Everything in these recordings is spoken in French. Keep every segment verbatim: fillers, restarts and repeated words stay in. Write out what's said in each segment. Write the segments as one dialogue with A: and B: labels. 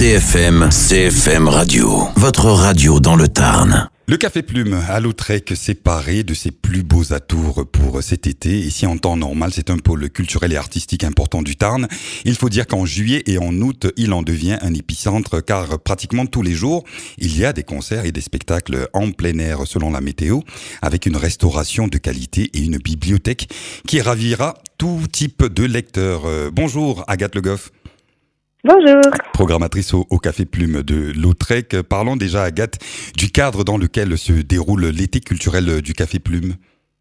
A: C F M, C F M Radio, votre radio dans le Tarn.
B: Le Café Plume à Lautrec s'est paré de ses plus beaux atours pour cet été. Ici, en temps normal, c'est un pôle culturel et artistique important du Tarn. Il faut dire qu'en juillet et en août, il en devient un épicentre car pratiquement tous les jours, il y a des concerts et des spectacles en plein air selon la météo, avec une restauration de qualité et une bibliothèque qui ravira tout type de lecteurs. Euh, bonjour Agathe Le Goff.
C: Bonjour.
B: Programmatrice au, au Café Plume de Lautrec. Parlons déjà, Agathe, du cadre dans lequel se déroule l'été culturel du Café Plume.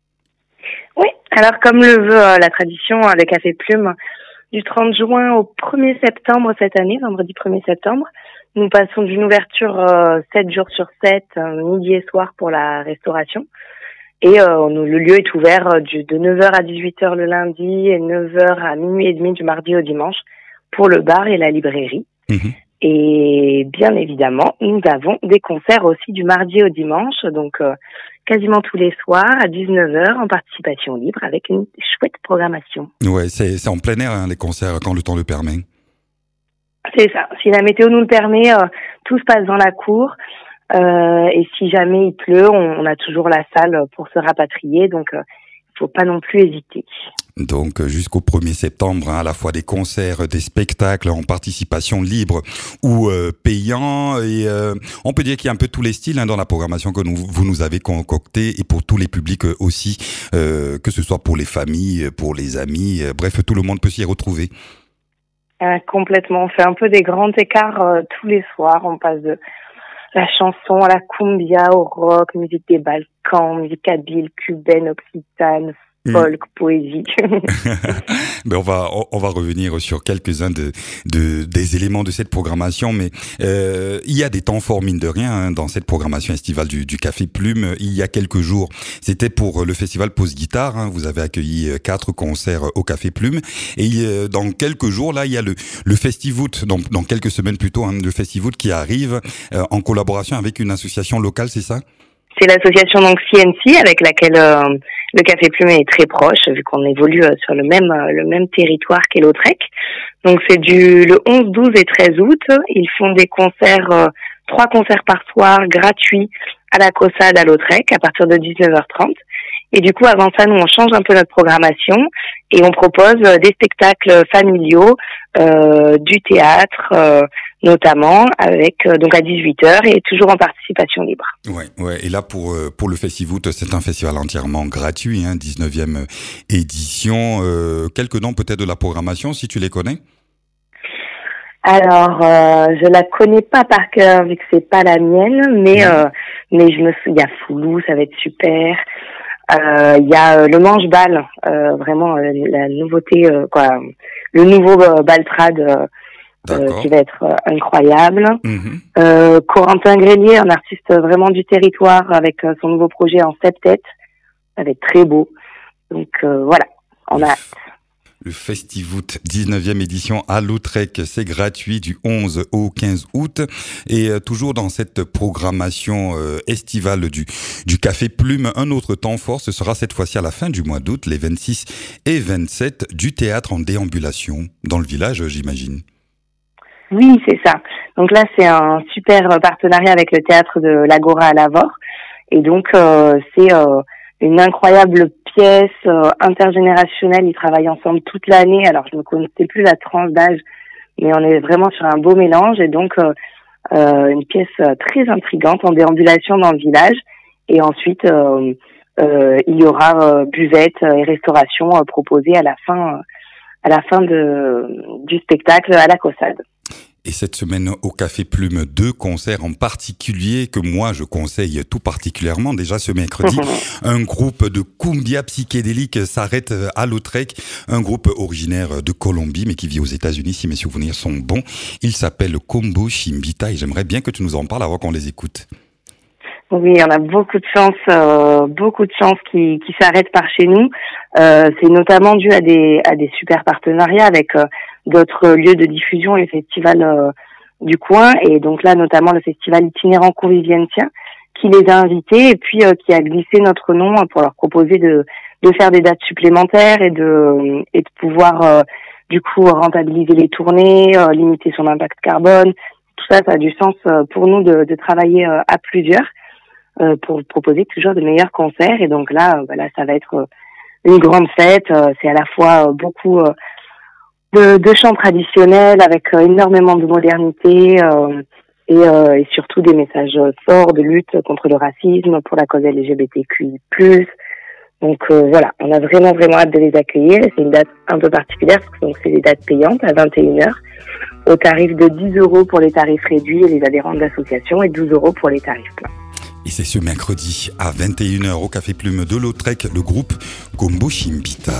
C: Oui, alors comme le veut euh, la tradition, euh, le Café Plume, du trente juin au premier septembre cette année, vendredi premier septembre, nous passons d'une ouverture euh, sept jours sur sept, euh, midi et soir pour la restauration. Et euh, nous, le lieu est ouvert euh, du, de neuf heures à dix-huit heures le lundi et neuf heures à minuit et demi du mardi au dimanche, pour le bar et la librairie. Mmh. Et bien évidemment, nous avons des concerts aussi du mardi au dimanche, donc euh, quasiment tous les soirs à dix-neuf heures en participation libre avec une chouette programmation.
B: Ouais, c'est, c'est en plein air hein, les concerts quand le temps le permet.
C: C'est ça. Si la météo nous le permet, euh, tout se passe dans la cour. Euh, et si jamais il pleut, on, on a toujours la salle pour se rapatrier, donc il euh, ne faut pas non plus hésiter.
B: Donc jusqu'au premier septembre, hein, à la fois des concerts, des spectacles en participation libre ou euh, payants. Et euh, on peut dire qu'il y a un peu tous les styles hein, dans la programmation que nous, vous nous avez concoctée et pour tous les publics aussi, euh, que ce soit pour les familles, pour les amis, euh, bref, tout le monde peut s'y retrouver.
C: Euh, complètement, on fait un peu des grands écarts euh, tous les soirs. On passe de la chanson à la cumbia, au rock, musique des Balkans, musique kabyle, cubaine, occitane, folk, mmh. poésie.
B: Ben on va on va revenir sur quelques-uns de, de des éléments de cette programmation, mais euh, il y a des temps forts mine de rien hein, dans cette programmation estivale du, du Café Plume. Il y a quelques jours, c'était pour le festival Pause Guitare. Hein, vous avez accueilli quatre concerts au Café Plume, et euh, dans quelques jours là, il y a le le Festivoot, donc dans quelques semaines plutôt, hein, le Festivoot qui arrive euh, en collaboration avec une association locale, c'est ça?
C: C'est l'association donc C N C avec laquelle euh, le Café Plume est très proche, vu qu'on évolue euh, sur le même euh, le même territoire qu'est Lautrec. Donc c'est du le onze, douze et treize août. Ils font des concerts, euh, trois concerts par soir gratuits à la Caussade à Lautrec à partir de dix-neuf heures trente. Et du coup, avant ça, nous on change un peu notre programmation et on propose euh, des spectacles familiaux, euh, du théâtre. Euh, notamment avec euh, donc à dix-huit heures et toujours en participation libre.
B: Ouais, ouais. Et là pour euh, pour le Festivoot, c'est un festival entièrement gratuit, hein, dix-neuvième édition. Euh, quelques noms peut-être de la programmation, si tu les connais.
C: Alors, euh, je la connais pas par cœur vu que c'est pas la mienne, mais mmh. euh, mais je me souviens, il y a Foulou, ça va être super. Il euh, y a euh, le Manche-Bal, euh, vraiment euh, la nouveauté, euh, quoi, le nouveau euh, Baltrad. Euh, Euh, qui va être euh, incroyable. Mmh. Euh, Corentin Grélier, un artiste vraiment du territoire avec euh, son nouveau projet en septet. Ça va être très beau. Donc euh, voilà, on a hâte.
B: Le Festivoot, dix-neuvième édition à Lautrec, c'est gratuit du onze au quinze août. Et euh, toujours dans cette programmation euh, estivale du, du Café Plume, un autre temps fort, ce sera cette fois-ci à la fin du mois d'août, les vingt-six et vingt-sept, du théâtre en déambulation dans le village, j'imagine.
C: Oui, c'est ça. Donc là, c'est un super partenariat avec le théâtre de l'Agora à Lavore. Et donc, euh, c'est euh, une incroyable pièce euh, intergénérationnelle. Ils travaillent ensemble toute l'année. Alors, je ne connaissais plus la tranche d'âge, mais on est vraiment sur un beau mélange. Et donc, euh, euh, une pièce très intrigante en déambulation dans le village. Et ensuite, euh, euh, il y aura euh, buvette et restauration euh, proposée à la fin, euh, à la fin de, du spectacle à la Caussade.
B: Et cette semaine au Café Plume, deux concerts en particulier que moi je conseille tout particulièrement. Déjà ce mercredi, un groupe de cumbia psychédélique s'arrête à Lautrec, un groupe originaire de Colombie mais qui vit aux États-Unis si mes souvenirs sont bons. Il s'appelle Combo Chimbita et j'aimerais bien que tu nous en parles avant qu'on les écoute.
C: Oui, on a beaucoup de chance, euh, beaucoup de chance qui, qui s'arrêtent par chez nous. Euh, c'est notamment dû à des, à des super partenariats avec euh, d'autres lieux de diffusion et festivals euh, du coin. Et donc là, notamment le festival itinérant Convivientia, qui les a invités et puis euh, qui a glissé notre nom pour leur proposer de, de faire des dates supplémentaires et de, et de pouvoir euh, du coup rentabiliser les tournées, euh, limiter son impact carbone, tout ça, ça a du sens pour nous de, de travailler à plusieurs euh, pour proposer toujours de meilleurs concerts. Et donc là, bah là, ça va être une grande fête. C'est à la fois beaucoup de, de chants traditionnels avec énormément de modernité euh, et, euh, et surtout des messages forts de lutte contre le racisme, pour la cause L G B T Q I plus. Donc euh, voilà, on a vraiment vraiment hâte de les accueillir. C'est une date un peu particulière parce que donc c'est des dates payantes à vingt et une heures au tarif de dix euros pour les tarifs réduits et les adhérents de l'association et douze euros pour les tarifs pleins.
B: Et c'est ce mercredi à vingt et une heures au Café Plume de Lautrec, le groupe Combo Chimbita.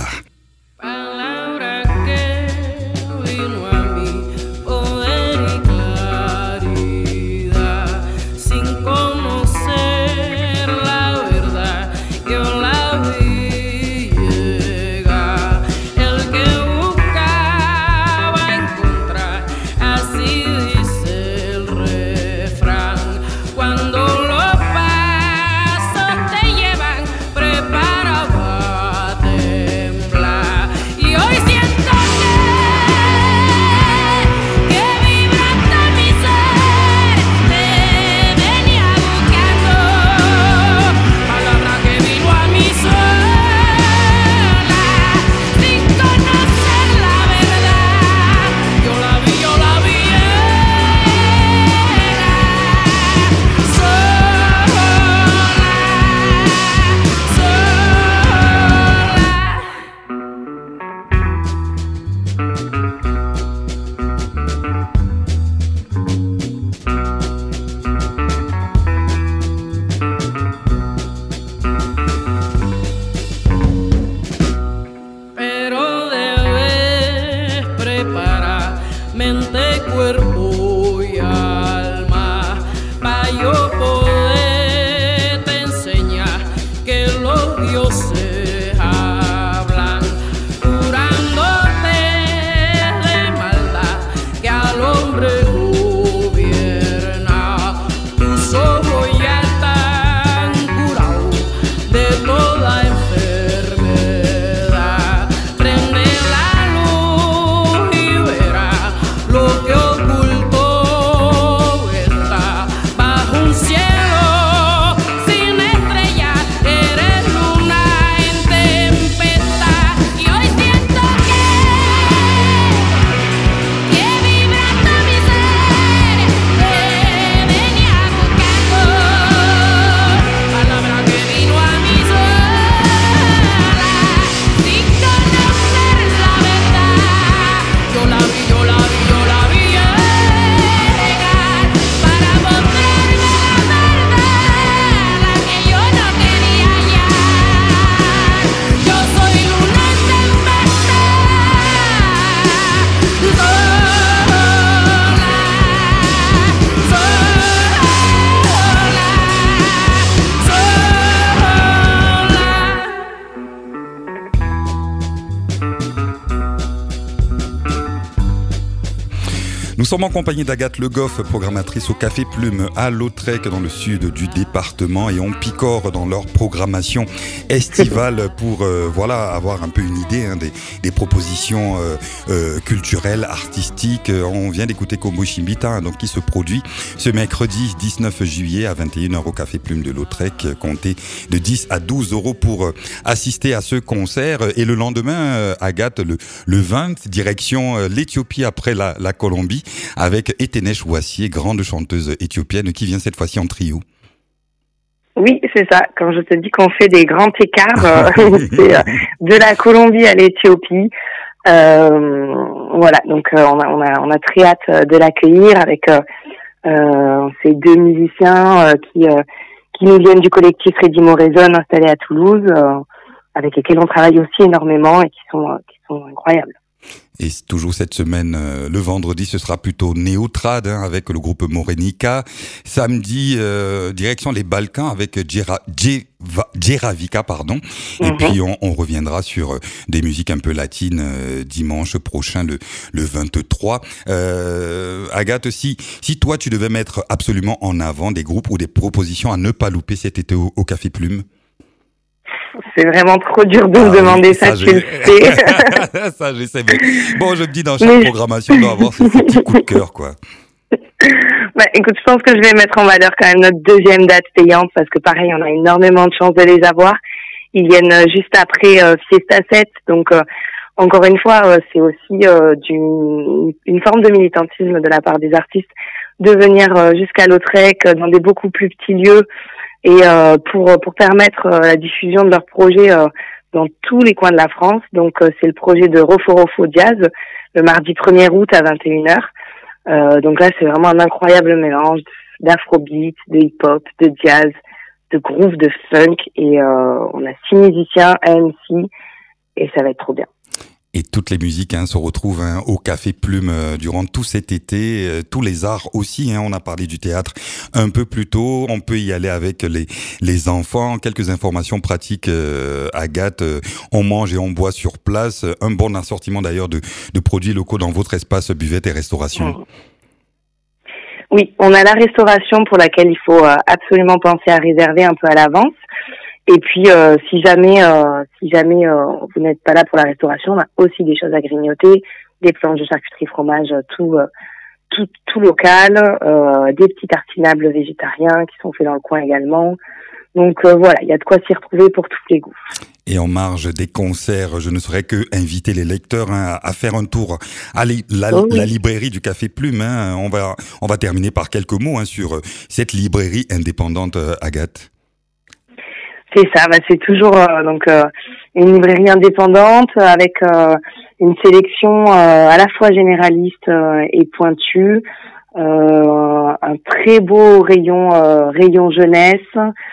B: Nous sommes en compagnie d'Agathe Le Goff, programmatrice au Café Plume à Lautrec dans le sud du département, et on picore dans leur programmation estivale pour euh, voilà avoir un peu une idée hein, des, des propositions euh, euh, culturelles, artistiques. On vient d'écouter Combo Chimbita hein, donc qui se produit ce mercredi dix-neuf juillet à vingt et une heures au Café Plume de Lautrec. Comptez de dix à douze euros pour euh, assister à ce concert. Et le lendemain, euh, Agathe, le, le vingt, direction euh, l'Éthiopie après la, la Colombie, avec Etenesh Wassier, grande chanteuse éthiopienne qui vient cette fois-ci en trio.
C: Oui, c'est ça. Quand je te dis qu'on fait des grands écarts, euh, c'est euh, de la Colombie à l'Éthiopie. Euh, voilà, donc euh, on a on a on a très hâte de l'accueillir avec euh, euh, ces deux musiciens euh, qui euh, qui nous viennent du collectif Ready Moraison installé à Toulouse, euh, avec lesquels on travaille aussi énormément et qui sont euh, qui sont incroyables.
B: Et toujours cette semaine, euh, le vendredi, ce sera plutôt néo-trad hein, avec le groupe Morenica. Samedi, euh, direction les Balkans avec Djeravika, pardon. Mm-hmm. Et puis on, on reviendra sur euh, des musiques un peu latines euh, dimanche prochain, le, le vingt-trois. Euh, Agathe, si, si toi tu devais mettre absolument en avant des groupes ou des propositions à ne pas louper cet été au, au Café Plume.
C: C'est vraiment trop dur de ah, me demander ça, ça tu le sais.
B: Ça, j'essaie. Mais bon, je me dis, dans chaque mais... programmation, on doit avoir ce petit coup de cœur, quoi.
C: Bah, écoute, je pense que je vais mettre en valeur quand même notre deuxième date payante parce que pareil, on a énormément de chance de les avoir. Ils viennent euh, juste après euh, Fiesta sept, donc euh, encore une fois, euh, c'est aussi euh, d'une, une forme de militantisme de la part des artistes de venir euh, jusqu'à Lautrec euh, dans des beaucoup plus petits lieux et euh, pour pour permettre euh, la diffusion de leurs projets euh, dans tous les coins de la France. Donc euh, c'est le projet de Rofo Rofo Jazz le mardi premier août à vingt et une heures. Euh, donc là, c'est vraiment un incroyable mélange d'afrobeat, de hip-hop, de jazz, de groove, de funk et euh, on a six musiciens, un M C et ça va être trop bien.
B: Et toutes les musiques hein, se retrouvent hein, au Café Plume euh, durant tout cet été, euh, tous les arts aussi. Hein, on a parlé du théâtre un peu plus tôt. On peut y aller avec les les enfants. Quelques informations pratiques, euh, Agathe. Euh, on mange et on boit sur place. Un bon assortiment d'ailleurs de de produits locaux dans votre espace buvette et restauration. Mmh.
C: Oui, on a la restauration pour laquelle il faut euh, absolument penser à réserver un peu à l'avance. Et puis, euh, si jamais, euh, si jamais euh, vous n'êtes pas là pour la restauration, on a aussi des choses à grignoter, des planches de charcuterie fromage, tout, euh, tout, tout local, euh, des petits tartinables végétariens qui sont faits dans le coin également. Donc euh, voilà, il y a de quoi s'y retrouver pour tous les goûts.
B: Et en marge des concerts, je ne saurais que inviter les lecteurs hein, à faire un tour à li- la, oh oui. la librairie du Café Plume. Hein. On va, on va terminer par quelques mots hein, sur cette librairie indépendante, Agathe.
C: C'est ça, bah c'est toujours euh, donc euh, une librairie indépendante avec euh, une sélection euh, à la fois généraliste euh, et pointue, euh, un très beau rayon euh, rayon jeunesse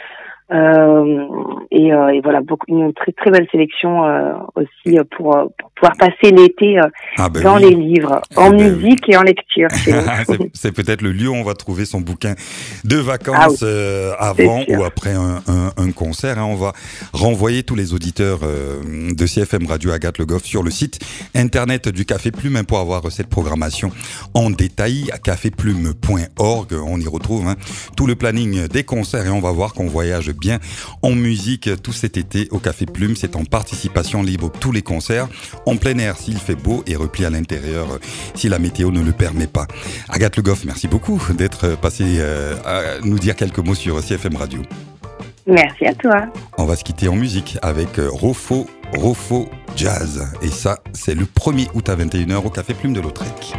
C: euh, et, euh, et voilà beaucoup une très très belle sélection euh, aussi pour, pour pouvoir passer l'été euh, ah ben dans oui. les livres, en eh musique ben oui. et en lecture.
B: c'est, c'est peut-être le lieu où on va trouver son bouquin de vacances ah oui. euh, avant ou après un, un, un concert. Hein. On va renvoyer tous les auditeurs euh, de C F M Radio Agathe Le Goff sur le site internet du Café Plume hein, pour avoir cette programmation en détail à café plume point org. On y retrouve hein, tout le planning des concerts et on va voir qu'on voyage bien en musique tout cet été au Café Plume. C'est en participation libre tous les concerts, en plein air s'il fait beau et repli à l'intérieur si la météo ne le permet pas. Agathe Le Goff, merci beaucoup d'être passée euh, à nous dire quelques mots sur C F M Radio.
C: Merci à toi.
B: On va se quitter en musique avec Rofo Rofo Jazz. Et ça, c'est le premier août à vingt et une heures au Café Plume de Lautrec.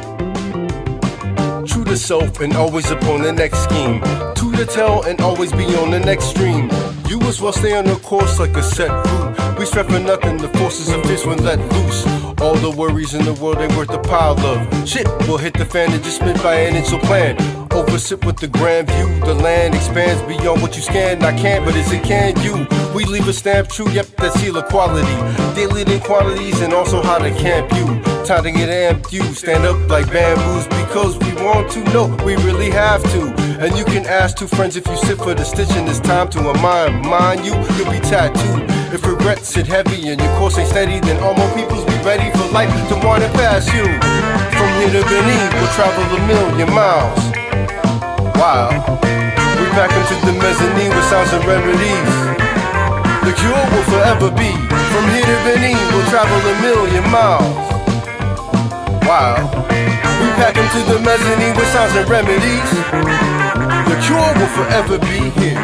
D: True to self and always upon the next scheme. To the tell and always be on the next stream. You as well stay on the course like a set route. We strive for nothing, the forces of this one let loose. All the worries in the world ain't worth a pile of shit. Will hit the fan and just spit by an inch so plan. Oversit with the grand view. The land expands beyond what you scan. I can't, but is it can you? We leave a stamp true, yep, that's seal of quality. Daily inequalities and also how to camp you. Time to get amped, you stand up like bamboos because we want to, no, we really have to. And you can ask two friends if you sit for the stitching. It's time to unmind, mind you, you'll be tattooed. If regrets sit heavy and your course ain't steady, then all more peoples be ready for life to want to pass you. From here to Benin, we'll travel a million miles. Wow. We back into the mezzanine with sounds and remedies. The cure will forever be. From here to Benin, we'll travel a million miles. Wow. We pack into the mezzanine with sounds and remedies. The cure will forever be here.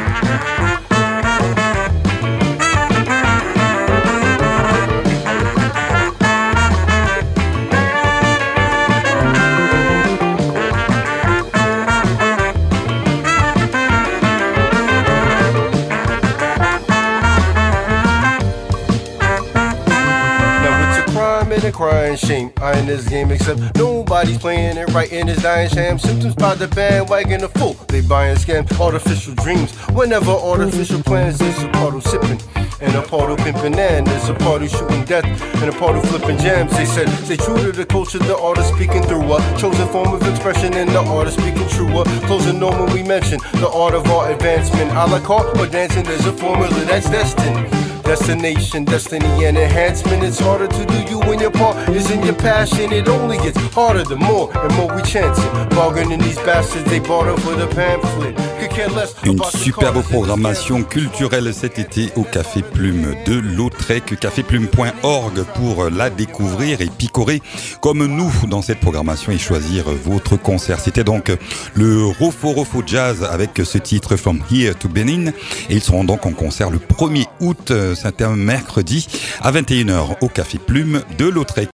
D: A crying shame, I in this game except nobody's playing it right in this dying sham. Symptoms by the bandwagon are full, they buying scam, artificial dreams. Whenever artificial plans, there's a part of sipping and a part of pimping, and there's a part of shooting death and a part of flipping jams. They said, stay true to the culture, the artist speaking through a chosen form of expression, and the artist speaking truer. Closing on when we mention the art of our advancement. A la carte or dancing, there's a formula that's destined Destination, destiny, and enhancement. It's harder to do you when your part is in your passion. It only gets harder the more and more we chance it. Bargaining these bastards, they bought up with a pamphlet.
B: Une superbe programmation culturelle cet été au Café Plume de Lautrec, café plume point org pour la découvrir et picorer comme nous dans cette programmation et choisir votre concert. C'était donc le Rofo Rofo Jazz avec ce titre From Here to Benin et ils seront donc en concert le premier août, c'est un mercredi à vingt et une heures au Café Plume de Lautrec.